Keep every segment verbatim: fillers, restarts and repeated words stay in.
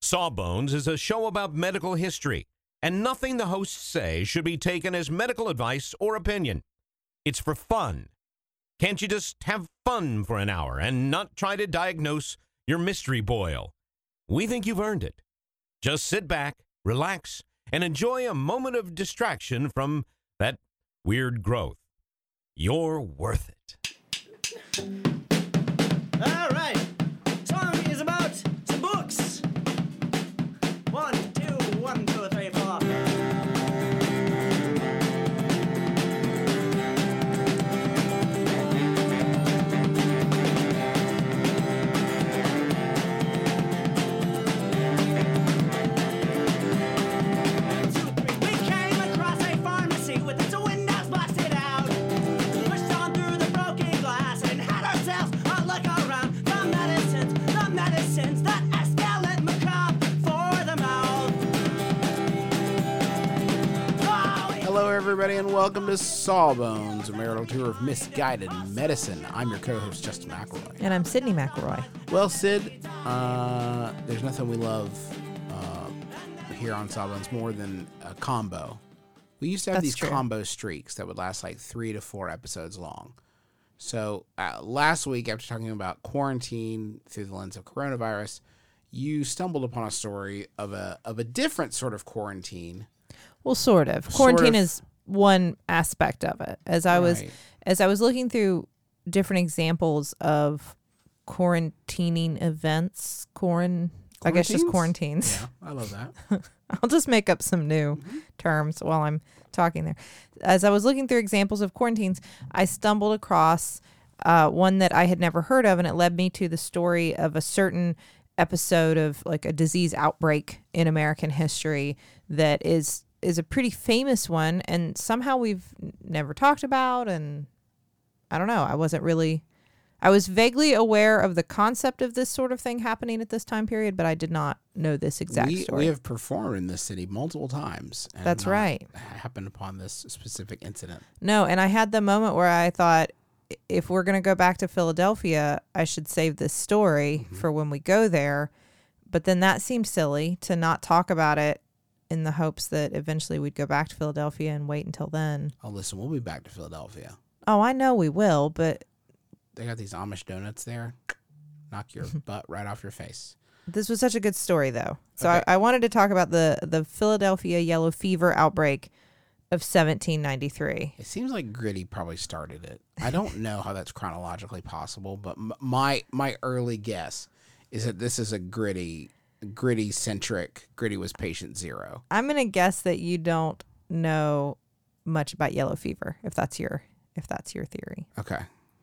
Sawbones is a show about medical history, and nothing the hosts say should be taken as medical advice or opinion. It's for fun. Can't you just have fun for an hour and not try to diagnose your mystery boil? We think you've earned it. Just sit back, relax, and enjoy a moment of distraction from that weird growth. You're worth it. All right. Song is about some books. One, two, one, two, three, four. Hello, everybody, and welcome to Sawbones, a marital tour of misguided medicine. I'm your co-host, Justin McElroy. And I'm Sydney McElroy. Well, Sid, uh, there's nothing we love uh, here on Sawbones more than a combo. We used to have That's these true. combo streaks that would last like three to four episodes long. So uh, last week, after talking about quarantine through the lens of coronavirus, you stumbled upon a story of a of a different sort of quarantine. Well, sort of. Sort Quarantine of. is one aspect of it. As I was Right. as I was looking through different examples of quarantining events, quarant I guess just Quarantines? quarantines. Yeah, I love that. I'll just make up some new terms while I'm talking there. As I was looking through examples of quarantines, I stumbled across uh, one that I had never heard of, and it led me to the story of a certain episode of like a disease outbreak in American history that is is a pretty famous one, and somehow we've n- never talked about, and I don't know. I wasn't really... I was vaguely aware of the concept of this sort of thing happening at this time period, but I did not know this exact we, story. we have performed in this city multiple times. And That's not right. Happened upon this specific incident. No, and I had the moment where I thought, i- if we're going to go back to Philadelphia, I should save this story Mm-hmm. for when we go there. But then that seemed silly to not talk about it in the hopes that eventually we'd go back to Philadelphia and wait until then. Oh, listen, we'll be back to Philadelphia. Oh, I know we will, but They got these Amish donuts there. Knock your butt right off your face. this was such a good story, though. So Okay. I, I wanted to talk about the, the Philadelphia yellow fever outbreak of seventeen ninety-three. It seems like Gritty probably started it. I don't know how that's chronologically possible, but m- my my early guess is that this is a Gritty, Gritty centric. Gritty was patient zero. I'm going to guess that you don't know much about yellow fever, if that's your if that's your theory. Okay.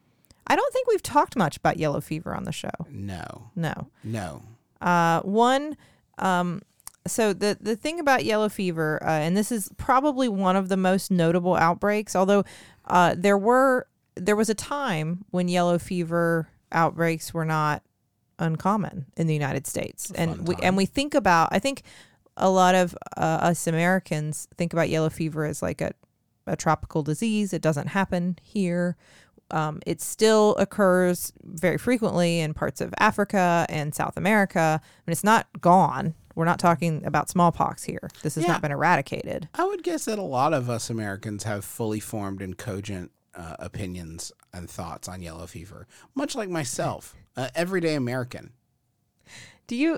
I don't think we've talked much about yellow fever on the show. No. No. No. Uh, one, um, so the, the thing about yellow fever, uh, and this is probably one of the most notable outbreaks, although uh, there were there was a time when yellow fever outbreaks were not uncommon in the United States. A fun And we time. and we think about, I think a lot of uh, us Americans think about yellow fever as like a, a tropical disease. It doesn't happen here. Um, it still occurs very frequently in parts of Africa and South America. I mean, it's not gone. We're not talking about smallpox here. This has Yeah. not been eradicated. I would guess that a lot of us Americans have fully formed and cogent uh, opinions and thoughts on yellow fever, much like myself, uh, everyday American. Do you?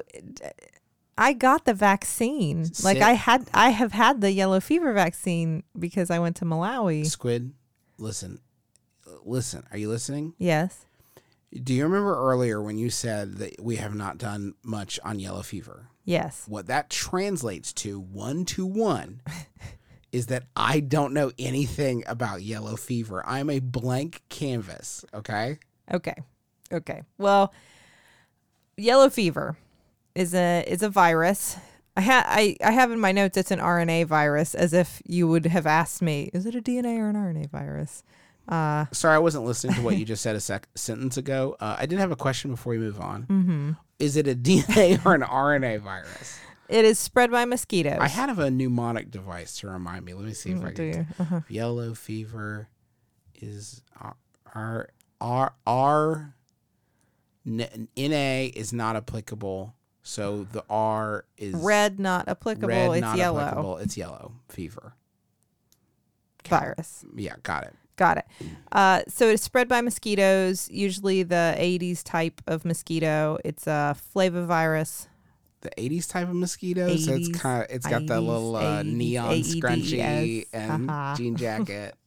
I got the vaccine. Like Sit. I had, I have had the yellow fever vaccine because I went to Malawi. Squid, listen, listen. Are you listening? Yes. Do you remember earlier when you said that we have not done much on yellow fever? Yes. What that translates to one to one is that I don't know anything about yellow fever. I'm a blank canvas. Okay. Okay. Okay. Well, yellow fever is a is a virus. I ha- I, I have in my notes it's an R N A virus, as if you would have asked me, is it a D N A or an R N A virus? Uh, Sorry, I wasn't listening to what you just said a sec- sentence ago. Uh, I did have a question before we move on. Mm-hmm. Is it a D N A or an R N A virus? it is spread by mosquitoes. I have a mnemonic device to remind me. Let me see if I Do can. you? Uh-huh. Yellow fever is R R R R N A is not applicable. So the R is Red, not applicable. red, it's not yellow. applicable. It's yellow fever. Virus. Yeah, got it. Got it. Uh, so it's spread by mosquitoes, usually the Aedes type of mosquito. It's a flavivirus. The eighties type of mosquitoes. So it's Aedes, kind of it's got that Aedes, little uh, Aedes, neon A E D E S, scrunchie and haha. jean jacket.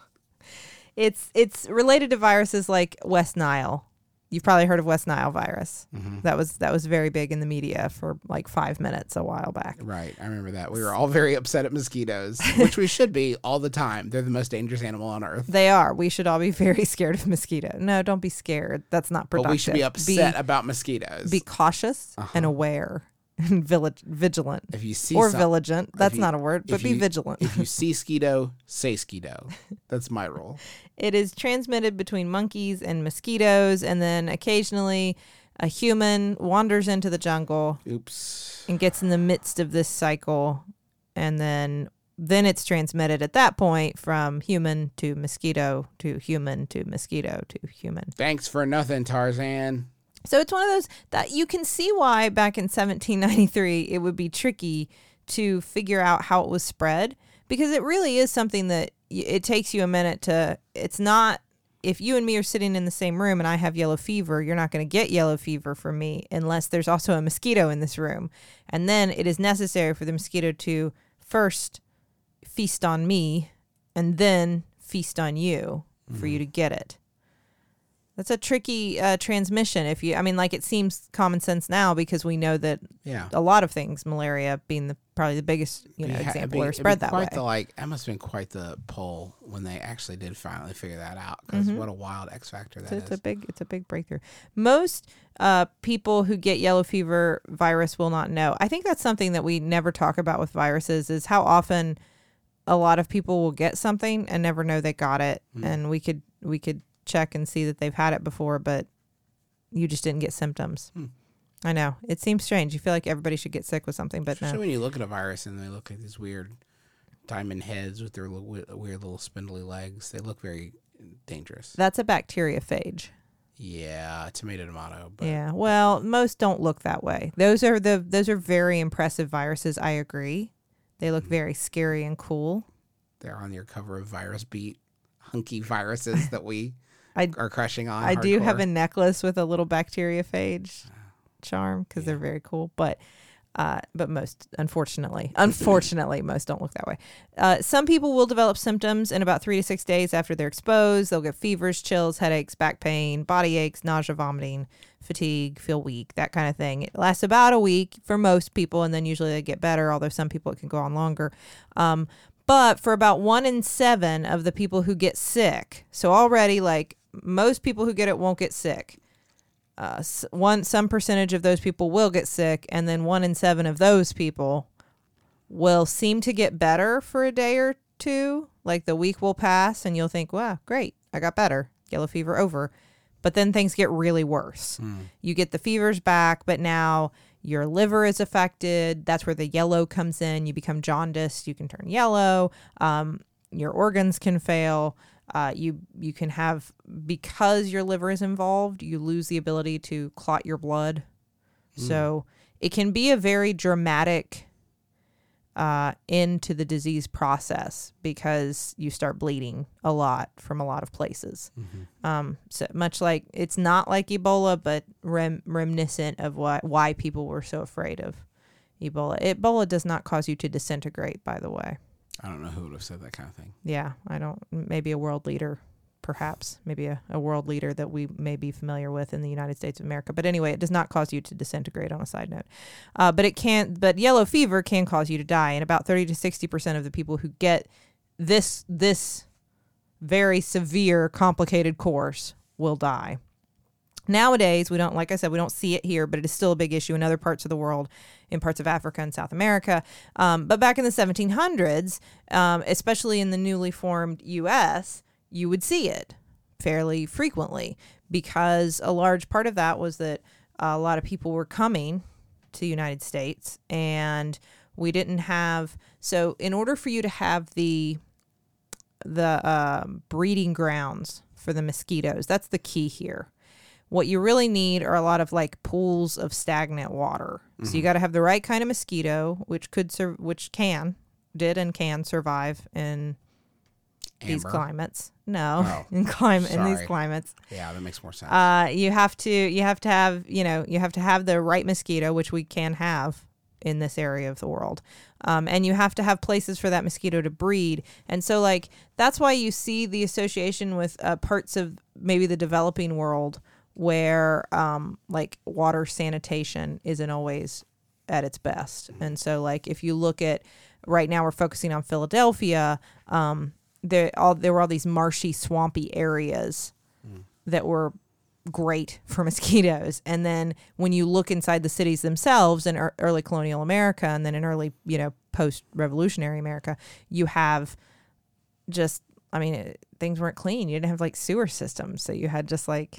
It's it's related to viruses like West Nile. You've probably heard of West Nile virus. Mhm. That was that was very big in the media for like five minutes a while back. Right, I remember that. We were all very upset at mosquitoes, which we should be all the time. They're the most dangerous animal on earth. They are. We should all be very scared of mosquito. No, don't be scared. That's not productive. But we should be upset about mosquitoes. Be cautious Uh-huh. and aware and village, vigilant. If you see Or some- vigilant. That's you- not a word, but if be you- vigilant. If you see skeeto, say skeeto. That's my rule. It is transmitted between monkeys and mosquitoes, and then occasionally a human wanders into the jungle Oops. and gets in the midst of this cycle, and then then it's transmitted at that point from human to mosquito to human to mosquito to human. Thanks for nothing, Tarzan. So it's one of those that you can see why back in seventeen ninety-three it would be tricky to figure out how it was spread, because it really is something that y- it takes you a minute to, it's not, if you and me are sitting in the same room and I have yellow fever, you're not going to get yellow fever from me unless there's also a mosquito in this room. And then it is necessary for the mosquito to first feast on me and then feast on you for you to get it. That's a tricky uh, transmission. If you, I mean, like, it seems common sense now because we know that Yeah. a lot of things, malaria being the probably the biggest, you know, It'd ha- it'd example, be- are it'd be spread that way. quite The, like, that must have been quite the pull when they actually did finally figure that out. Because what a wild X factor that So it's is. a big, it's a big breakthrough. Most uh, people who get yellow fever virus will not know. I think that's something that we never talk about with viruses, is how often a lot of people will get something and never know they got it. Mm. And we could we could check and see that they've had it before, but you just didn't get symptoms. Hmm. I know. It seems strange. You feel like everybody should get sick with something, but Especially no. when you look at a virus and they look like these weird diamond heads with their little, weird little spindly legs. They look very dangerous. That's a bacteriophage. Yeah, tomato, tomato. But Yeah. Well, most don't look that way. Those are the those are very impressive viruses. I agree. They look very scary and cool. they're on your cover of Virus Beat, hunky viruses that we I are crushing on. I do have hardcore. a necklace with a little bacteriophage charm because they're very cool, but uh, but most, unfortunately, unfortunately, most don't look that way. Uh, some people will develop symptoms in about three to six days after they're exposed. They'll get fevers, chills, headaches, back pain, body aches, nausea, vomiting, fatigue, feel weak, that kind of thing. It lasts about a week for most people, and then usually they get better, although some people it can go on longer. Um, but for about one in seven of the people who get sick, so already like most people who get it won't get sick. Uh, s- one some percentage of those people will get sick, and then one in seven of those people will seem to get better for a day or two. Like the week will pass, and you'll think, "Wow, great, I got better. Yellow fever over." But then things get really worse. You get the fevers back, but now your liver is affected. That's where the yellow comes in. You become jaundiced. You can turn yellow. Um, your organs can fail. Uh, you you can have, because your liver is involved, you lose the ability to clot your blood. So it can be a very dramatic uh, end to the disease process because you start bleeding a lot from a lot of places. Um, so much like, it's not like Ebola, but rem- reminiscent of why, why people were so afraid of Ebola. Ebola does not cause you to disintegrate, by the way. I don't know who would have said that kind of thing. Yeah, I don't. Maybe a world leader, perhaps. Maybe a, a world leader that we may be familiar with in the United States of America. But anyway, it does not cause you to disintegrate, on a side note. Uh, but it can. But yellow fever can cause you to die, and about thirty to sixty percent of the people who get this this very severe, complicated course will die. Nowadays, we don't, like I said, we don't see it here, but it is still a big issue in other parts of the world, in parts of Africa and South America. Um, but back in the seventeen hundreds, um, especially in the newly formed U S, you would see it fairly frequently because a large part of that was that a lot of people were coming to the United States, and we didn't have, so in order for you to have the the um, breeding grounds for the mosquitoes, that's the key here. what you really need are a lot of like pools of stagnant water. Mm-hmm. So you got to have the right kind of mosquito, which could sur- which can, did and can survive in Amber. these climates. No, Oh, in climate in these sorry. climates. Yeah, that makes more sense. Uh, you have to you have to have you know you have to have the right mosquito, which we can have in this area of the world, um, and you have to have places for that mosquito to breed. And so, like that's why you see the association with uh, parts of maybe the developing world where um, like water sanitation isn't always at its best. And so, like if you look at right now, we're focusing on Philadelphia. Um, there all there were all these marshy, swampy areas mm. that were great for mosquitoes. And then when you look inside the cities themselves in er- early colonial America, and then in early, you know, post-revolutionary America, you have just, I mean, it, things weren't clean. You didn't have like sewer systems, so you had just like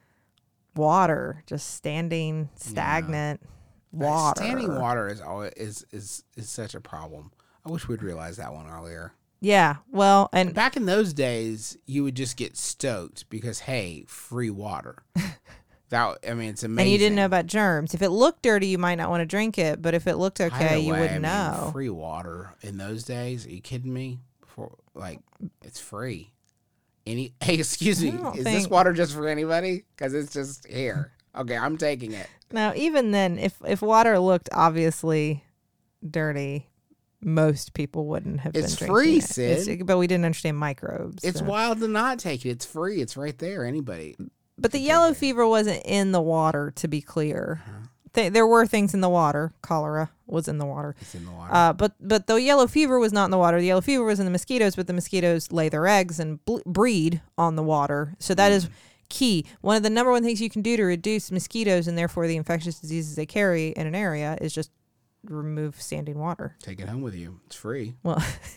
water, just standing, stagnant yeah. water. Standing water is always is is is such a problem. I wish we'd realized that one earlier. Yeah, well, and back in those days, you would just get stoked because, hey, free water. That I mean, it's amazing. And you didn't know about germs. If it looked dirty, you might not want to drink it. But if it looked okay, you way, wouldn't I mean, know. Free water in those days? Are you kidding me? Before, like, it's free. Any? Hey, excuse me. Is think... this water just for anybody? Because it's just here. Okay, I'm taking it. Now, even then, if if water looked obviously dirty, most people wouldn't have it's been free, drinking it. Sid. It's, but we didn't understand microbes. It's so. wild to not take it. It's free. It's right there. Anybody. But the yellow fever wasn't in the water, to be clear. Uh-huh. Th- there were things in the water. Cholera was in the water. It's in the water. Uh, but but the yellow fever was not in the water. The yellow fever was in the mosquitoes, but the mosquitoes lay their eggs and ble- breed on the water. So that mm. is key. One of the number one things you can do to reduce mosquitoes and therefore the infectious diseases they carry in an area is just remove standing water. Take it home with you. It's free. Well,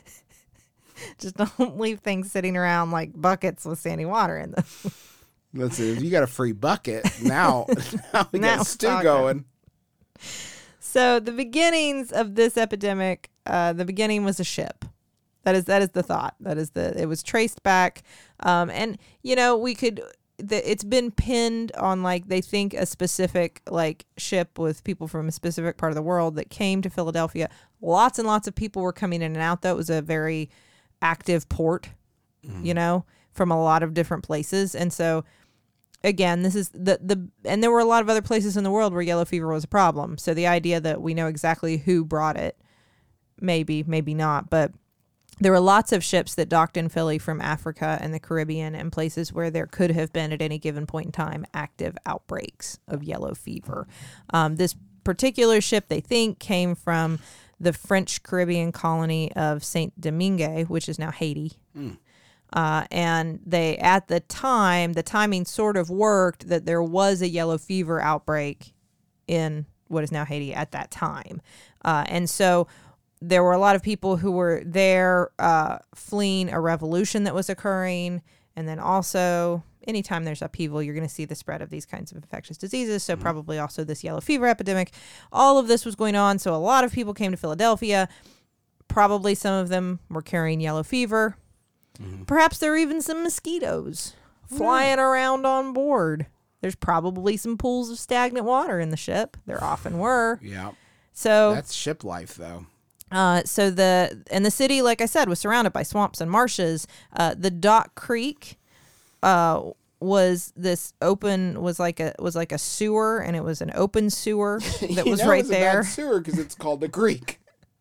just don't leave things sitting around like buckets with standing water in them. Listen, if you got a free bucket, now, now we now got stew talking. going. So the beginnings of this epidemic, uh, the beginning was a ship. That is that is the thought. That is the it was traced back, um, and you know we could. The, it's been pinned on like they think a specific like ship with people from a specific part of the world that came to Philadelphia. Lots and lots of people were coming in and out. Though it was a very active port, mm. you know, from a lot of different places, and so. Again, this is the, the, and there were a lot of other places in the world where yellow fever was a problem. So the idea that we know exactly who brought it, maybe, maybe not, but there were lots of ships that docked in Philly from Africa and the Caribbean and places where there could have been at any given point in time active outbreaks of yellow fever. Um, this particular ship, they think, came from the French Caribbean colony of Saint Domingue, which is now Haiti. Mm. Uh, and they, at the time, the timing sort of worked that there was a yellow fever outbreak in what is now Haiti at that time. Uh, and so there were a lot of people who were there uh, fleeing a revolution that was occurring. And then also, anytime there's upheaval, you're going to see the spread of these kinds of infectious diseases. So mm-hmm. probably also this yellow fever epidemic. All of this was going on. So a lot of people came to Philadelphia. Probably some of them were carrying yellow fever. Mm-hmm. Perhaps there are even some mosquitoes flying around on board. There's probably some pools of stagnant water in the ship. There often were. Yeah. So that's ship life, though. Uh, so the and the city, like I said, was surrounded by swamps and marshes. Uh, the Dock Creek, uh, was this open was like a was like a sewer, and it was an open sewer that was know right it's there. A bad sewer because it's called the creek.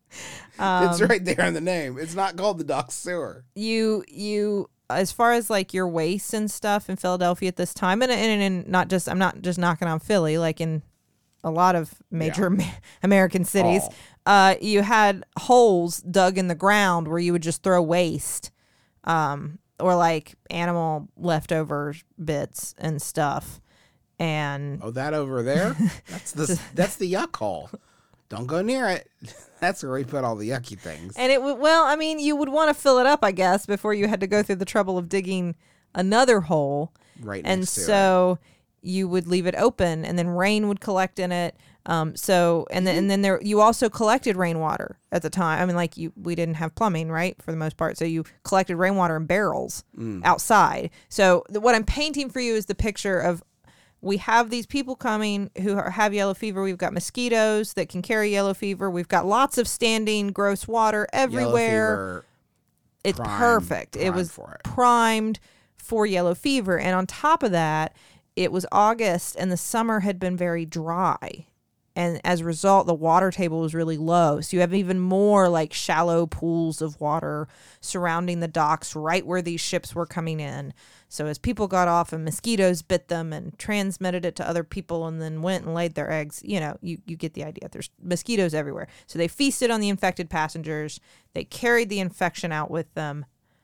Um, it's right there in the name. It's not called the Dock Sewer. You you as far as like your waste and stuff in Philadelphia at this time, and and, and not just I'm not just knocking on Philly, like in a lot of major yeah. American cities, oh. uh, you had holes dug in the ground where you would just throw waste, um, or like animal leftover bits and stuff. And oh, that over there, that's the that's the yuck hole. Don't go near it. That's where we put all the yucky things. And it would, well, I mean, you would want to fill it up, I guess, before you had to go through the trouble of digging another hole. Right next and to so it. You would leave it open, and then rain would collect in it. Um, so and then and then there you also collected rainwater at the time. I mean, like you, we didn't have plumbing, right, for the most part. So you collected rainwater in barrels mm. outside. So the, what I'm painting for you is the picture of we have these people coming who are, have yellow fever. We've got mosquitoes that can carry yellow fever. We've got lots of standing gross water everywhere. Yellow fever, it's primed- perfect. It primed was for it. primed for yellow fever. And on top of that, it was August and the summer had been very dry. And as a result, the water table was really low. So you have even more like shallow pools of water surrounding the docks right where these ships were coming in. So as people got off and mosquitoes bit them and transmitted it to other people and then went and laid their eggs, you know, you, you get the idea. There's mosquitoes everywhere. So they feasted on the infected passengers. They carried the infection out with them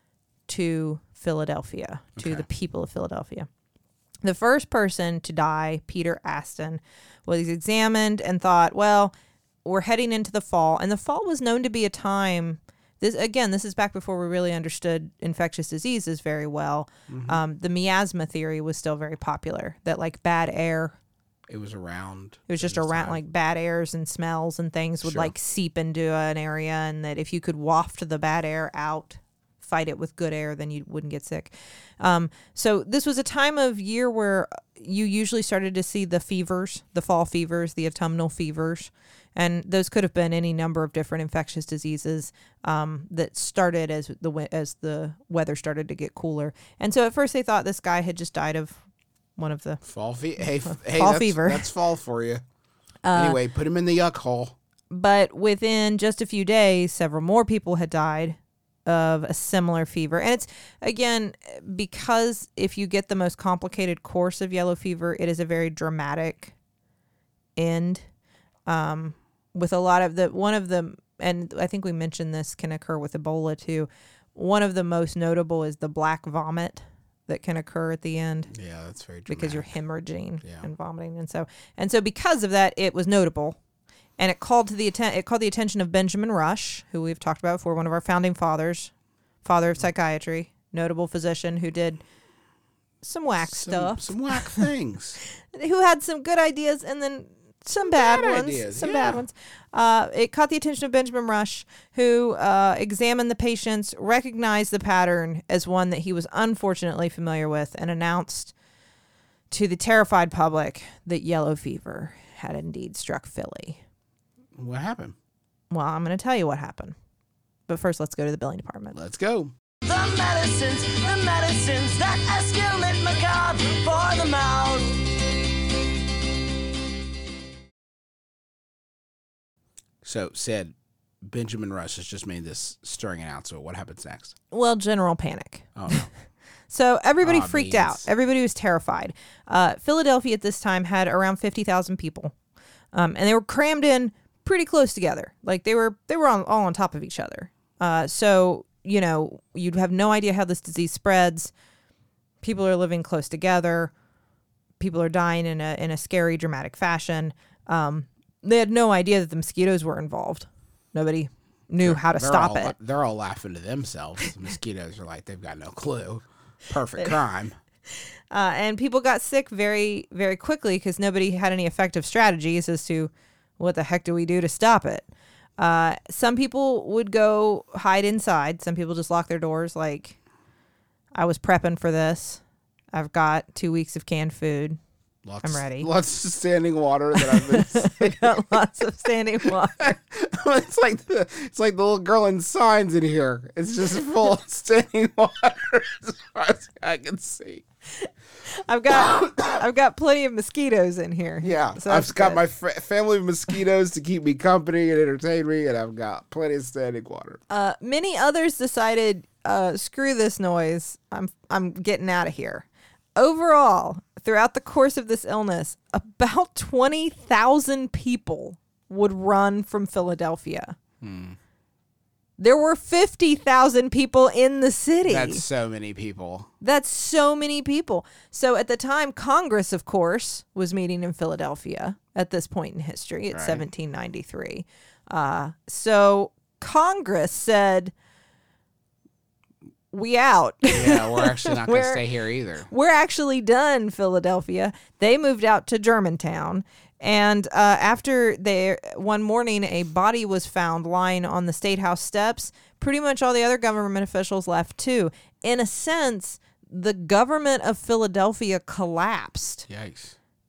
to Philadelphia, to Okay. the people of Philadelphia. The first person to die, Peter Aston, was examined and thought, well, we're heading into the fall. And the fall was known to be a time, this again, this is back before we really understood infectious diseases very well. Mm-hmm. Um, the miasma theory was still very popular, that like bad air, It was around. it was just at this around time. like bad airs and smells and things would Sure. like seep into an area. And that if you could waft the bad air out, fight it with good air, then you wouldn't get sick. Um, so this was a time of year where you usually started to see the fevers, the fall fevers, the autumnal fevers, and those could have been any number of different infectious diseases um, that started as the we- as the weather started to get cooler. And so at first they thought this guy had just died of one of the Fall fever. Hey, f- hey, Fall that's, fever. That's fall for you. anyway, put him in the yuck hole. But within just a few days, several more people had died of a similar fever. And it's, again, because if you get the most complicated course of yellow fever, it is a very dramatic end. Um, with a lot of the, one of the, and I think we mentioned this can occur with Ebola too. One of the most notable is the black vomit that can occur at the end Yeah, that's very dramatic. because you're hemorrhaging Yeah. and vomiting. And so, and so because of that, it was notable. And it called to the atten- it called the attention of Benjamin Rush, who we've talked about before, one of our founding fathers, father of psychiatry, notable physician who did some whack some, stuff, Some whack things. who had some good ideas and then some bad, bad ones, ideas, some yeah. bad ones. Uh, it caught the attention of Benjamin Rush, who uh, examined the patients, recognized the pattern as one that he was unfortunately familiar with, and announced to the terrified public that yellow fever had indeed struck Philly. What happened? Well, I'm going to tell you what happened. But first, let's go to the billing department. Let's go. The medicines, the medicines that escalate macabre for the mouth. So, said Benjamin Rush has just made this stirring announcement. What happens next? Well, general panic. Oh, no. So everybody Aw, freaked beans. out. Everybody was terrified. Uh, Philadelphia at this time had around fifty thousand people. Um, and they were crammed in pretty close together. Like they were they were on, all on top of each other. Uh, so, you know, you'd have no idea how this disease spreads. People are living close together. People are dying in a in a scary, dramatic fashion. Um, they had no idea that the mosquitoes were involved. Nobody knew how to They're stop all, it. They're all laughing to themselves. The mosquitoes are like, they've got no clue. Perfect crime. Uh, and people got sick very, very quickly because nobody had any effective strategies as to what the heck do we do to stop it. Uh, some people would go hide inside. Some people just lock their doors. Like, I was prepping for this. I've got two weeks of canned food. Lots, I'm ready. Lots of standing water that I've been. I got lots of standing water. it's like the it's like the little girl in signs in here. It's just full of standing water as far as I can see. I've got I've got plenty of mosquitoes in here. Yeah, So I've that's got good. my fa- family of mosquitoes to keep me company and entertain me, and I've got plenty of standing water. Uh, many others decided, uh, screw this noise. I'm I'm getting out of here. Overall, throughout the course of this illness, about twenty thousand people would run from Philadelphia. Hmm. There were fifty thousand people in the city. That's so many people. That's so many people. So at the time, Congress, of course, was meeting in Philadelphia at this point in history. It's Right. seventeen ninety-three. Uh, so Congress said, we out. Yeah, we're actually not going to We're- stay here either. We're actually done, Philadelphia. They moved out to Germantown. And uh, after they, one morning, a body was found lying on the State House steps. Pretty much all the other government officials left too. In a sense, the government of Philadelphia collapsed. Yikes.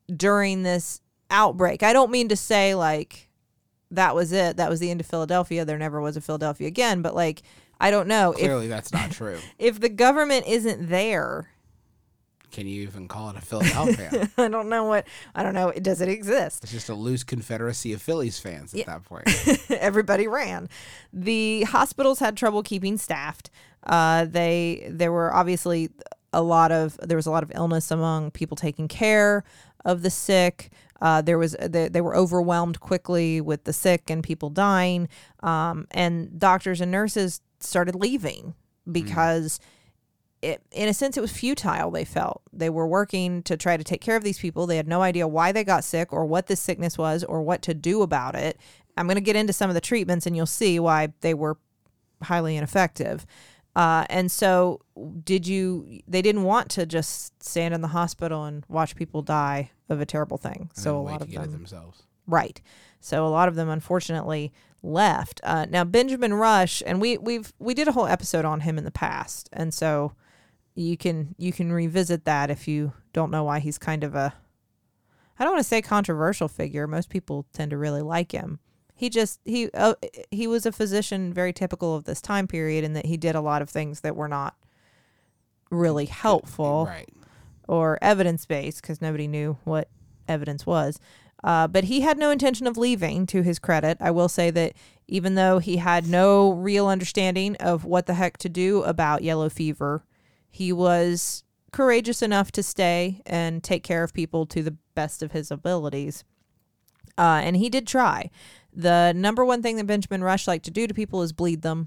during this outbreak. I don't mean to say like that was it. That was the end of Philadelphia. There never was a Philadelphia again. But like, I don't know. Clearly, if, that's not true. If the government isn't there, can you even call it a Philadelphia? I don't know what, I don't know. Does it exist? It's just a loose confederacy of Phillies fans at Yeah. that point. Everybody ran. The hospitals had trouble keeping staffed. Uh, they, there were obviously a lot of, there was a lot of illness among people taking care of the sick. Uh, there was, they, they were overwhelmed quickly with the sick and people dying. Um, and doctors and nurses started leaving because mm. It, in a sense, it was futile, they felt. They were working to try to take care of these people. They had no idea why they got sick or what this sickness was or what to do about it. I'm going to get into some of the treatments and you'll see why they were highly ineffective. Uh, and so did you, they didn't want to just stand in the hospital and watch people die of a terrible thing. And so a wait lot to of get them, it themselves. Right. So a lot of them, unfortunately, left. Uh, now, Benjamin Rush, and we, we've, we did a whole episode on him in the past. And so you can, you can revisit that if you don't know why he's kind of a, I don't want to say controversial figure. Most people tend to really like him. He just, he, uh, he was a physician very typical of this time period in that he did a lot of things that were not really helpful Right. or evidence-based because nobody knew what evidence was. Uh, but he had no intention of leaving, to his credit. I will say that even though he had no real understanding of what the heck to do about yellow fever, he was courageous enough to stay and take care of people to the best of his abilities. Uh, and he did try. The number one thing that Benjamin Rush liked to do to people is bleed them.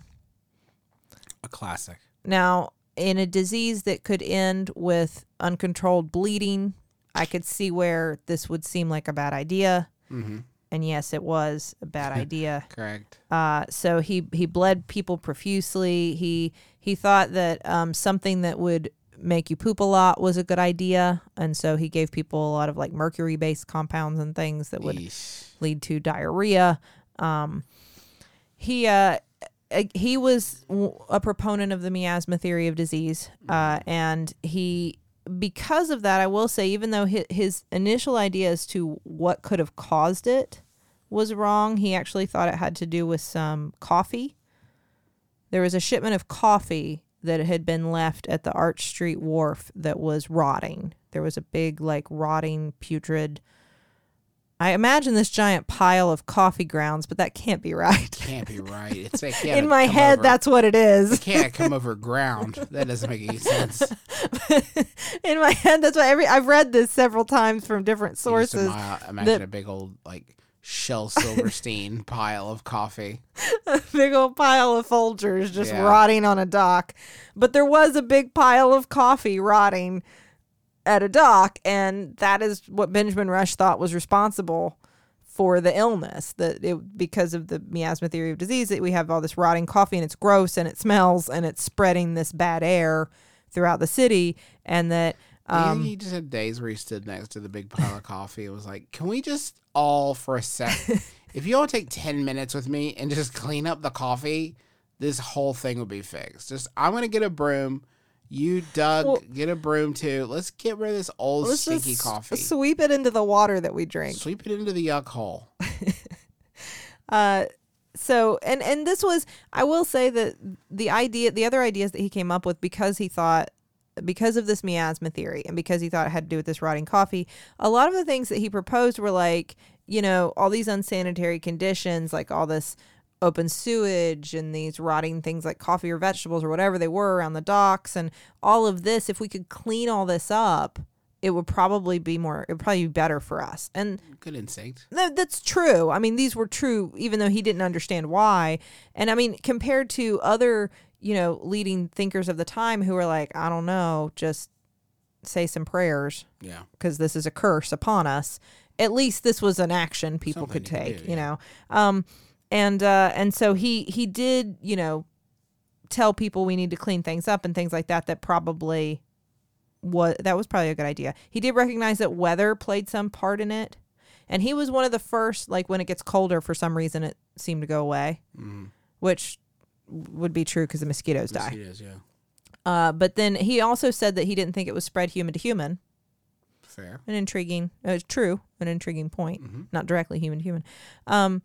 A classic. Now, in a disease that could end with uncontrolled bleeding, I could see where this would seem like a bad idea. Mm-hmm. And yes, it was a bad idea. Correct. Uh, so he, he bled people profusely. He he thought that um, something that would make you poop a lot was a good idea. And so he gave people a lot of like mercury-based compounds and things that would Yeesh. lead to diarrhea. Um, he uh, he was a proponent of the miasma theory of disease. Uh, and he... Because of that, I will say, even though his, his initial idea as to what could have caused it was wrong, he actually thought it had to do with some coffee. There was a shipment of coffee that had been left at the Arch Street Wharf that was rotting. There was a big, like, rotting, putrid... I imagine this giant pile of coffee grounds, but that can't be right. Can't be right. It's like In my head, over, that's what it is. It can't come over ground. That doesn't make any sense. In my head, that's why every I've read this several times from different You just sources. ima- imagine that- a big old like Shel Silverstein pile of coffee. A big old pile of Folgers just Yeah. rotting on a dock. But there was a big pile of coffee rotting at a dock, and that is what Benjamin Rush thought was responsible for the illness. That it because of the miasma theory of disease, that we have all this rotting coffee and it's gross and it smells and it's spreading this bad air throughout the city, and that Do you um, think he just had days where he stood next to the big pile of coffee and was like, "Can we just all for a sec, if you all take ten minutes with me and just clean up the coffee, this whole thing would be fixed. Just I'm gonna get a broom." You, Doug, Well, get a broom too. Let's get rid of this old let's stinky just coffee. sweep it into the water that we drink. Sweep it into the yuck hole. Uh, so and and this was, I will say that the idea, the other ideas that he came up with, because he thought, because of this miasma theory and because he thought it had to do with this rotting coffee, a lot of the things that he proposed were like, you know, all these unsanitary conditions, like all this open sewage and these rotting things like coffee or vegetables or whatever they were around the docks, and all of this, if we could clean all this up, it would probably be more, it would probably be better for us. And Good instinct. th- that's true. I mean, these were true, even though he didn't understand why. And I mean, compared to other, you know, leading thinkers of the time who were like, I don't know, just say some prayers Yeah. because this is a curse upon us. At least this was an action people Something could you could take, do, you yeah. know. Um, and uh, and so he he did, you know, tell people we need to clean things up and things like that. That probably was that was probably a good idea. He did recognize that weather played some part in it, and he was one of the first. Like when it gets colder, for some reason, it seemed to go away, Mm-hmm. which would be true because the mosquitoes die. Mosquitoes, yeah. Uh, but then he also said that he didn't think it was spread human to human. Fair. An intriguing, uh, true, an intriguing point. Mm-hmm. Not directly human to human. Um,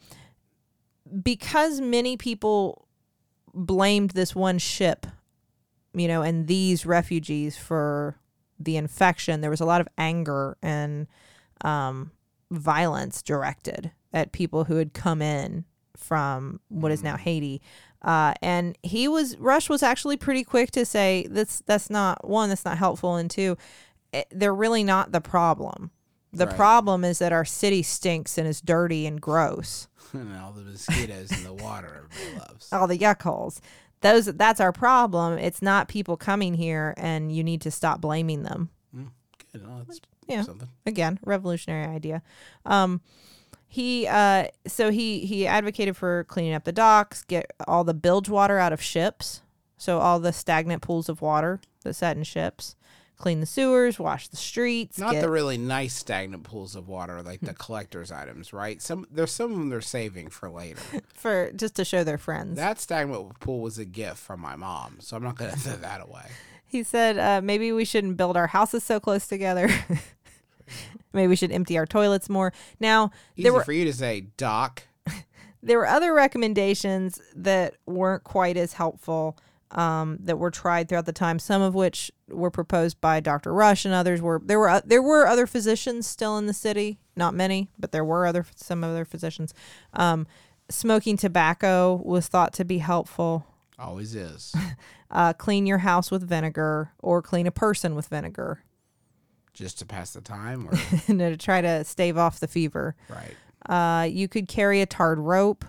because many people blamed this one ship, you know, and these refugees for the infection, there was a lot of anger and um, violence directed at people who had come in from what is now Haiti. Uh, and he was, Rush was actually pretty quick to say, that's, that's not, one, that's not helpful, and two, it, they're really not the problem. The Right. problem is that our city stinks and is dirty and gross. And all the mosquitoes in the water everybody loves. All the yuck holes. Those, that's our problem. It's not people coming here, and you need to stop blaming them. Mm, good. Oh, that's Yeah. something. Again, revolutionary idea. Um, he uh, so he he advocated for cleaning up the docks, get all the bilge water out of ships, so all the stagnant pools of water that sat in ships, clean the sewers, wash the streets. Not get, the really nice stagnant pools of water, like the collector's items, right? Some there's some of them they're saving for later. for just to show their friends. That stagnant pool was a gift from my mom, so I'm not going to throw that away. He said, uh, maybe we shouldn't build our houses so close together. Maybe we should empty our toilets more. Now, Easy there were for you to say, Doc. there were other recommendations that weren't quite as helpful um, that were tried throughout the time. Some of which were proposed by Doctor Rush, and others were there were there were other physicians still in the city. Not many, but there were other some other physicians. Um, smoking tobacco was thought to be helpful. Always is. Uh, clean your house with vinegar, or clean a person with vinegar. Just to pass the time? Or No, to try to stave off the fever. right. Uh, you could carry a tarred rope.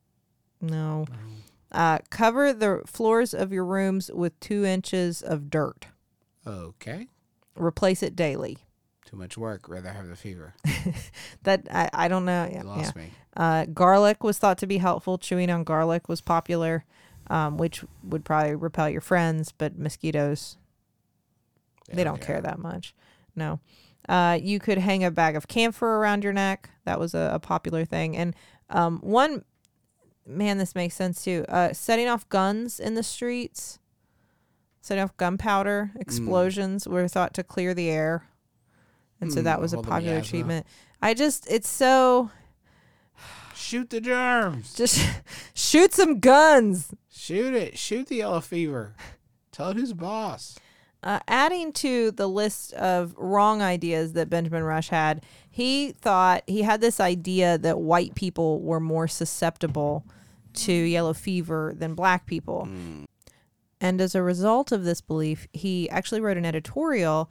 No. Uh, cover the floors of your rooms with two inches of dirt. Okay. Replace it daily. Too much work. Rather have the fever. That I, I don't know. Yeah, You lost yeah. me. Uh, garlic was thought to be helpful. Chewing on garlic was popular, um, which would probably repel your friends, but mosquitoes, they don't care that much. No. Uh, you could hang a bag of camphor around your neck. That was a, a popular thing. And um, one, man, this makes sense too. Uh, setting off guns in the streets, setting off gunpowder explosions were thought to clear the air. And so Mm, that was a hold the popular miasma. treatment. I just, it's so, Shoot the germs. just shoot some guns. Shoot it. Shoot the yellow fever. Tell it who's boss. Uh, adding to the list of wrong ideas that Benjamin Rush had, he thought he had this idea that white people were more susceptible to yellow fever than black people. Mm. And as a result of this belief, he actually wrote an editorial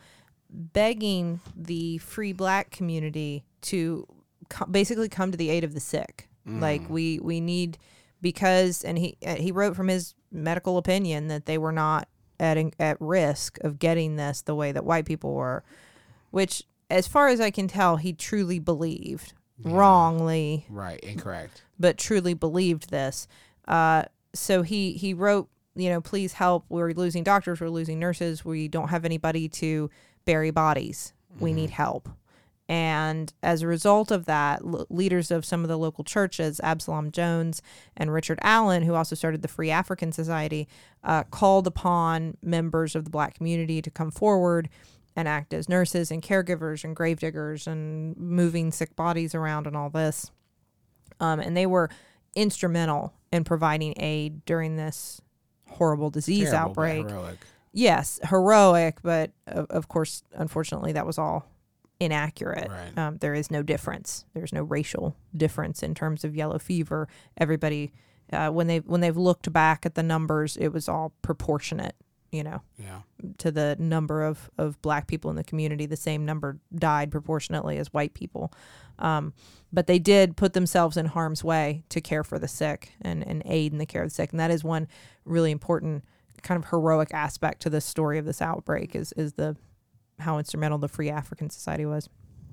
begging the free black community to co- basically come to the aid of the sick. Mm. Like we we need, because, and he uh, he wrote from his medical opinion that they were not at at risk of getting this the way that white people were, which, as far as I can tell, he truly believed. Yeah. Wrongly, Right. Incorrect. but truly believed this. Uh, so he he wrote, you know, please help. We're losing doctors. We're losing nurses. We don't have anybody to bury bodies. We need help. And as a result of that, l- leaders of some of the local churches, Absalom Jones and Richard Allen, who also started the Free African Society, uh, called upon members of the black community to come forward and act as nurses and caregivers and gravediggers and moving sick bodies around and all this. Um, and they were instrumental in providing aid during this horrible disease Terrible, but outbreak. heroic. Yes, heroic, but of, of course, unfortunately, that was all inaccurate. Right. Um, there is no difference. There's no racial difference in terms of yellow fever. Everybody, uh, when they when they've looked back at the numbers, it was all proportionate. You know, Yeah. to the number of, of black people in the community, the same number died proportionately as white people. Um, but they did put themselves in harm's way to care for the sick and, and aid in the care of the sick. And that is one really important kind of heroic aspect to the story of this outbreak is, is the how instrumental the Free African Society was.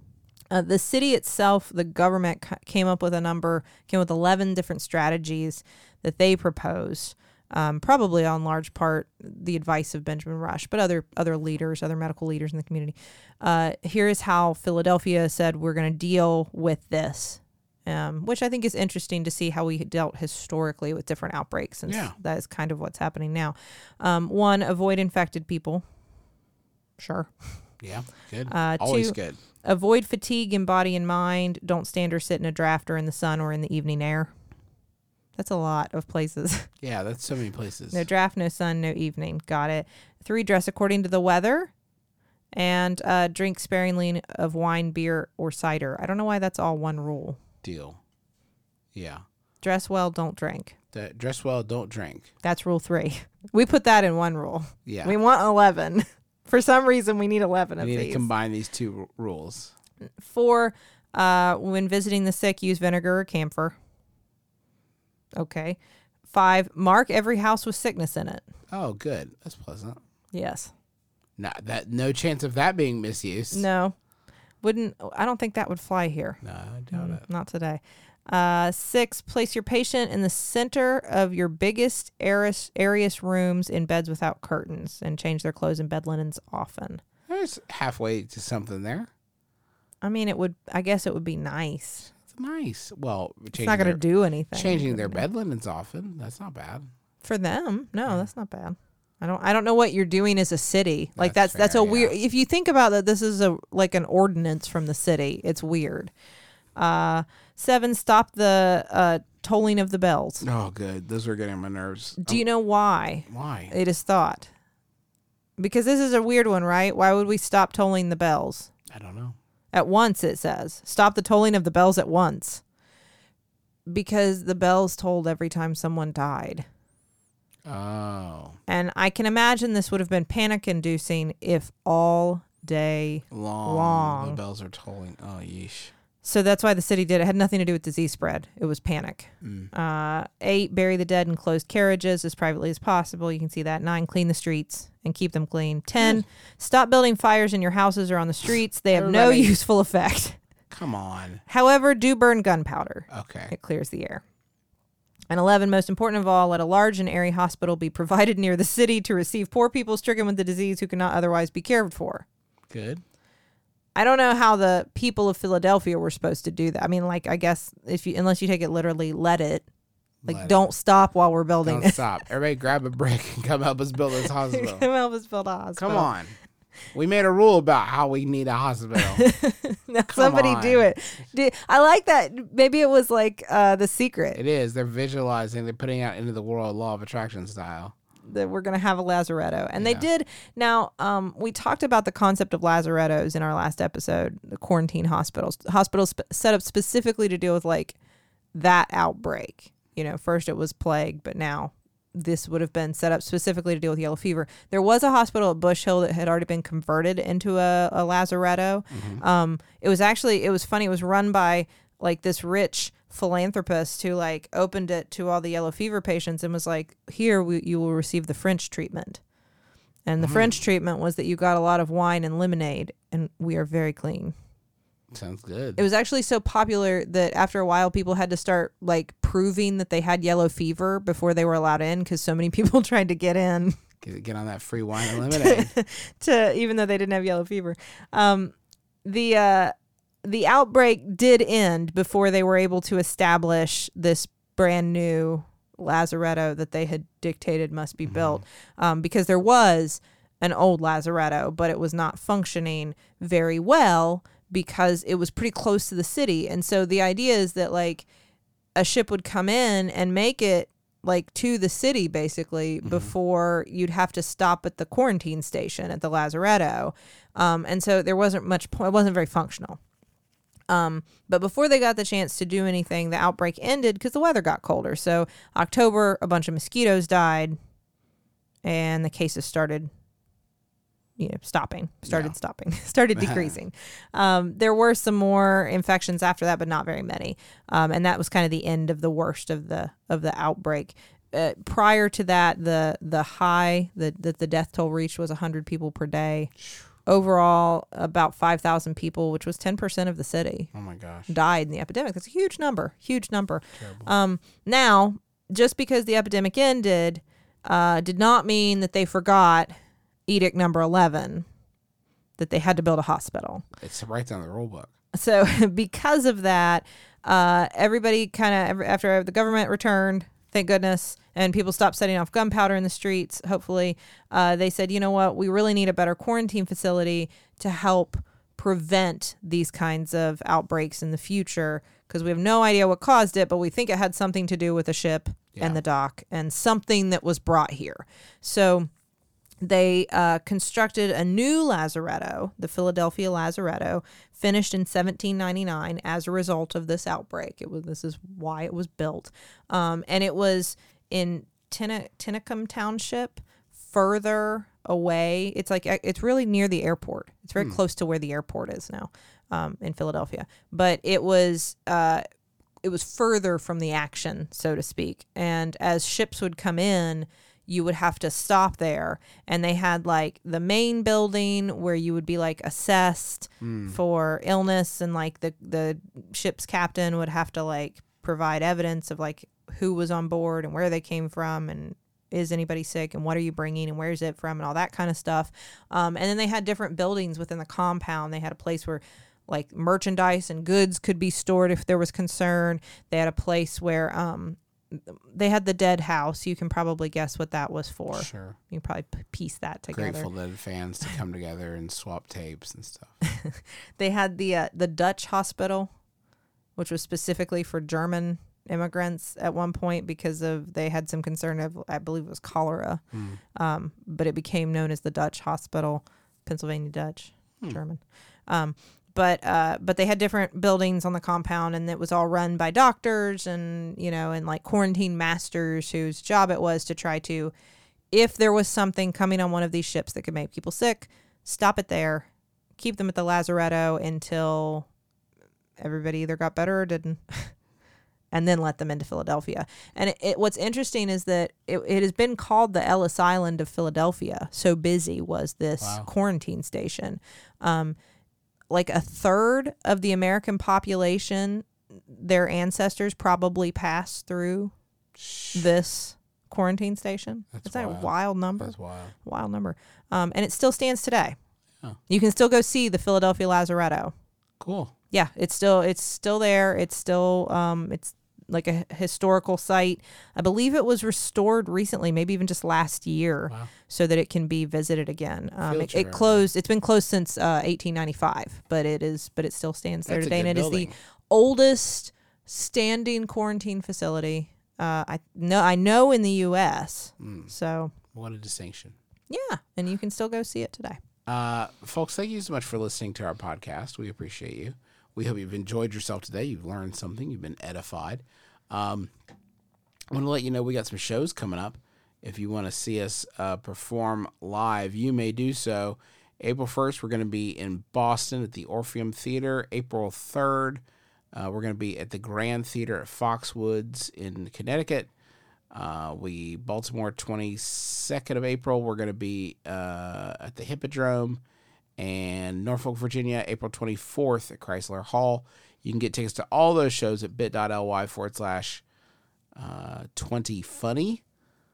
Uh, the city itself, the government c- came up with a number, came with eleven different strategies that they proposed. Um, probably on large part the advice of Benjamin Rush, but other other leaders, other medical leaders in the community. Uh, here is how Philadelphia said we're going to deal with this, um, which I think is interesting to see how we dealt historically with different outbreaks, since Yeah. that is kind of what's happening now. Um, one, avoid infected people. Sure, Yeah, good. Uh, Always two, good. Avoid fatigue in body and mind. Don't stand or sit in a draft or in the sun or in the evening air. That's a lot of places. Yeah, that's so many places. No draft, no sun, no evening. Got it. Three, dress according to the weather. And uh, drink sparingly of wine, beer, or cider. I don't know why that's all one rule. Deal. Yeah. Dress well, don't drink. The, dress well, don't drink. That's rule three. We put that in one rule. Yeah. We want eleven. For some reason, we need eleven We of need these. to combine these two r- rules. Four, uh, when visiting the sick, use vinegar or camphor. Okay. Five, mark every house with sickness in it. Oh, good. That's pleasant. Yes. Not that no chance of that being misused. No. Wouldn't, I don't think that would fly here. No, I doubt Mm, it. Not today. Uh, six, place your patient in the center of your biggest, airiest, airiest rooms in beds without curtains and change their clothes and bed linens often. There's halfway to something there. I mean, it would, I guess it would be nice. It's nice. Well, It's not going to their, do anything. changing their bed linens often. That's not bad. For them. No, that's not bad. I don't I don't know what you're doing as a city. Like That's that's that's, fair, a weird yeah. if you think about that, this is a like an ordinance from the city. It's weird. Uh seven, stop the uh tolling of the bells. Oh, good. Those are getting on my nerves. Do you know why Why? it is thought? Because this is a weird one, right? Why would we stop tolling the bells? I don't know. At once, it says. Stop the tolling of the bells at once. Because the bells tolled every time someone died. Oh. And I can imagine this would have been panic-inducing if all day Long. long. The bells are tolling. Oh, yeesh. So that's why the city did it. It had nothing to do with disease spread. It was panic. Mm. Uh, eight, bury the dead in closed carriages as privately as possible. You can see that. Nine, clean the streets and keep them clean. Ten, stop building fires in your houses or on the streets. They have no Everybody- useful effect. Come on. However, do burn gunpowder. Okay. It clears the air. And eleven, most important of all, let a large and airy hospital be provided near the city to receive poor people stricken with the disease who cannot otherwise be cared for. Good. I don't know how the people of Philadelphia were supposed to do that. I mean, like, I guess if you, unless you take it literally, let it. Like, Let it. don't stop while we're building Don't it. stop. Everybody grab a brick and come help us build this hospital. Come help us build a hospital. Come on. We made a rule about how we need a hospital. Now Come somebody do on. it. Do, I like that. Maybe it was like uh, The Secret It is. They're visualizing. They're putting out into the world law of attraction style. that we're going to have a lazaretto. And they Yeah. did. Now, um, we talked about the concept of lazarettos in our last episode, the quarantine hospitals. Hospitals sp- set up specifically to deal with like that outbreak. You know, first it was plague, but now this would have been set up specifically to deal with yellow fever. There was a hospital at Bush Hill that had already been converted into a, a lazaretto. Mm-hmm. Um, it was actually, it was funny. It was run by like this rich philanthropist who like opened it to all the yellow fever patients and was like, here we, you will receive the French treatment. And the Mm. French treatment was that you got a lot of wine and lemonade, and we are very clean. Sounds good. It was actually so popular that after a while, people had to start like proving that they had yellow fever before they were allowed in, because so many people tried to get in Get, get on that free wine and lemonade. to, even though they didn't have yellow fever. Um, the uh, the outbreak did end before they were able to establish this brand new lazaretto that they had dictated must be built, um, because there was an old lazaretto, but it was not functioning very well because it was pretty close to the city. And so the idea is that like a ship would come in and make it like to the city basically Mm-hmm. before you'd have to stop at the quarantine station at the lazaretto. Um, and so there wasn't much point. It wasn't very functional. Um, but before they got the chance to do anything, the outbreak ended because the weather got colder. So October, a bunch of mosquitoes died and the cases started, you know, stopping, started Yeah. stopping, started decreasing. Um, there were some more infections after that, but not very many. Um, and that was kind of the end of the worst of the, of the outbreak. Uh, prior to that, the, the high that the, the death toll reached was a hundred people per day. Overall, about five thousand people, which was ten percent of the city, Oh my gosh. died in the epidemic. That's a huge number, huge number. Um, now, just because the epidemic ended, uh, did not mean that they forgot edict number eleven, that they had to build a hospital. It's right down the rule book. So because of that, uh, everybody kind of, after the government returned, thank goodness, and people stopped setting off gunpowder in the streets, hopefully, uh, they said, you know what, we really need a better quarantine facility to help prevent these kinds of outbreaks in the future, because we have no idea what caused it, but we think it had something to do with the ship Yeah. and the dock and something that was brought here. So they uh, constructed a new lazaretto, the Philadelphia Lazaretto, finished in seventeen ninety-nine as a result of this outbreak. It was this is why it was built, um, and it was in Tinna- Tinicum Township, further away. It's like it's really near the airport. It's very close to where the airport is now, um, in Philadelphia. But it was uh, it was further from the action, so to speak. And as ships would come in, you would have to stop there, and they had like the main building where you would be like assessed mm. for illness, and like the the ship's captain would have to like provide evidence of like who was on board and where they came from, and is anybody sick, and what are you bringing, and where's it from, and all that kind of stuff. Um, and then they had different buildings within the compound. They had a place where like merchandise and goods could be stored if there was concern. They had a place where um they had the Dead House. You can probably guess what that was for. Sure. You can probably p- piece that together. Grateful Dead fans to come together and swap tapes and stuff. They had the uh, the Dutch hospital, which was specifically for German immigrants at one point because of they had some concern of, I believe it was cholera. Mm. Um, but it became known as the Dutch Hospital, Pennsylvania Dutch, mm. German. Um, But uh, but they had different buildings on the compound, and it was all run by doctors and, you know, and like quarantine masters whose job it was to try to, if there was something coming on one of these ships that could make people sick, stop it there, keep them at the lazaretto until everybody either got better or didn't, and then let them into Philadelphia. And it, it, what's interesting is that it, it has been called the Ellis Island of Philadelphia. So busy was this wow. quarantine station. Um, like a third of the American population, their ancestors probably passed through this quarantine station. That's Is that wild. a wild number? That's wild. Wild number. Um, and it still stands today. Oh. You can still go see the Philadelphia Lazaretto. Cool. Yeah, it's still it's still there. It's still um, it's like a historical site. I believe it was restored recently, maybe even just last year, wow. so that it can be visited again. Um, it, Field it closed. It's been closed since uh, eighteen ninety-five, but it is, but it still stands there That's a today, and good it is building. the oldest standing quarantine facility. Uh, I know, I know in the U S Mm. So What a distinction. yeah, and you can still go see it today. Uh, folks, thank you so much for listening to our podcast. We appreciate you. We hope you've enjoyed yourself today. You've learned something. You've been edified. Um, I want to let you know we got some shows coming up. If you want to see us uh, perform live, you may do so. April first, we're going to be in Boston at the Orpheum Theater. April third, uh, we're going to be at the Grand Theater at Foxwoods in Connecticut. Uh, we Baltimore twenty-second of April, we're going to be uh, at the Hippodrome. And Norfolk, Virginia, April twenty-fourth at Chrysler Hall. You can get tickets to all those shows at bit.ly forward slash uh, 20funny.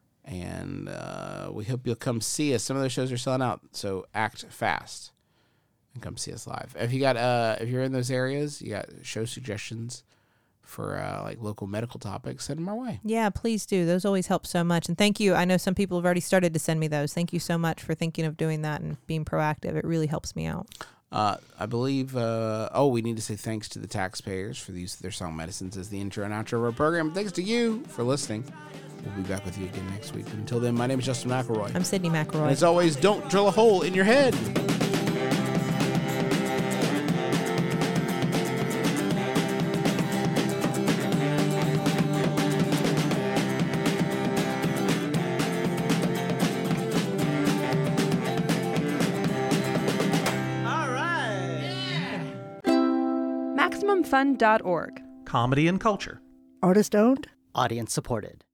And uh, we hope you'll come see us. Some of those shows are selling out, so act fast and come see us live. If you got, uh, if you're in those areas, you got show suggestions for uh, like local medical topics, send them our way. Yeah, please do. Those always help so much. And thank you. I know some people have already started to send me those. Thank you so much for thinking of doing that and being proactive. It really helps me out. Uh, I believe, uh, oh, we need to say thanks to the taxpayers for the use of their song medicines as the intro and outro of our program. Thanks to you for listening. We'll be back with you again next week. But until then, my name is Justin McElroy. I'm Sydney McElroy. And as always, don't drill a hole in your head. All right. Maximum Fun dot org. Comedy and culture. Artist owned? Audience supported.